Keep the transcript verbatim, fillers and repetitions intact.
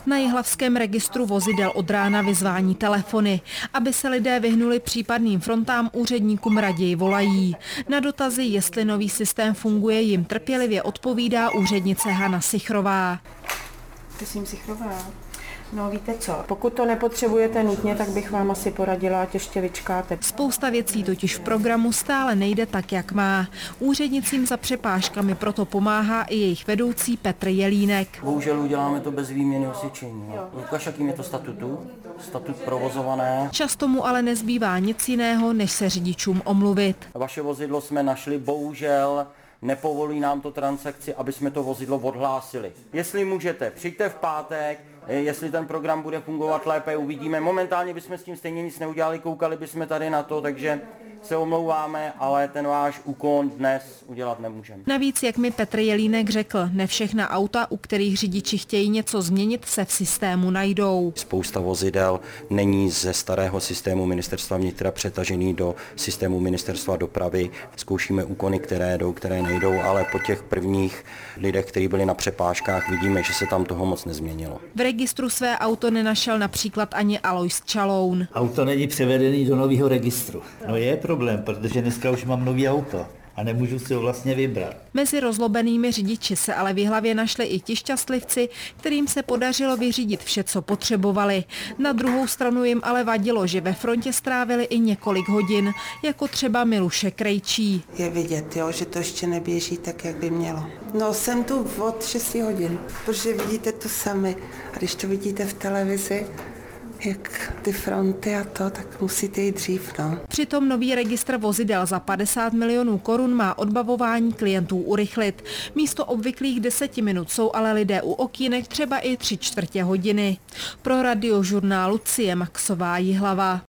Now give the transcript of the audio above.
Na jihlavském registru vozidel od rána vyzvání telefony. Aby se lidé vyhnuli případným frontám, úředníkům raději volají. Na dotazy, jestli nový systém funguje, jim trpělivě odpovídá úřednice Hana Sichrová. Prosím, Sichrová. No víte co, pokud to nepotřebujete nutně, tak bych vám asi poradila, ať ještě vyčkáte. Spousta věcí totiž v programu stále nejde tak, jak má. Úřednicím za přepážkami proto pomáhá i jejich vedoucí Petr Jelínek. Bohužel uděláme to bez výměny osvědčení. Lukáš, jakým je to statutu? Statut provozované. Často mu ale nezbývá nic jiného, než se řidičům omluvit. Vaše vozidlo jsme našli, bohužel nepovolí nám to transakci, aby jsme to vozidlo odhlásili. Jestli můžete, přijďte v pátek, jestli ten program bude fungovat lépe, uvidíme. Momentálně bychom s tím stejně nic neudělali, koukali bychom tady na to, takže se omlouváme, ale ten váš úkon dnes udělat nemůžeme. Navíc, jak mi Petr Jelínek řekl, ne všechna auta, u kterých řidiči chtějí něco změnit, se v systému najdou. Spousta vozidel není ze starého systému Ministerstva vnitra přetažený do systému Ministerstva dopravy. Zkoušíme úkony, které jdou, které nejdou, ale po těch prvních lidech, kteří byli na přepážkách, vidíme, že se tam toho moc nezměnilo. V registru své auto nenašel například ani Alois Čaloun. Auto není převedený do nového registru. No je problém, protože dneska už mám nový auto a nemůžu si ho vlastně vybrat. Mezi rozlobenými řidiči se ale v Jihlavě našli i ti šťastlivci, kterým se podařilo vyřídit vše, co potřebovali. Na druhou stranu jim ale vadilo, že ve frontě strávili i několik hodin, jako třeba Miluše Krejčí. Je vidět, jo, že to ještě neběží tak, jak by mělo. No, jsem tu od šesti hodin, protože vidíte to sami. A když to vidíte v televizi, jak ty fronty a to, tak musíte jít dřív, no. Přitom nový registr vozidel za padesát milionů korun má odbavování klientů urychlit. Místo obvyklých deseti minut jsou ale lidé u okýnek třeba i tři čtvrtě hodiny. Pro Radiožurnál Lucie Maxová, Jihlava.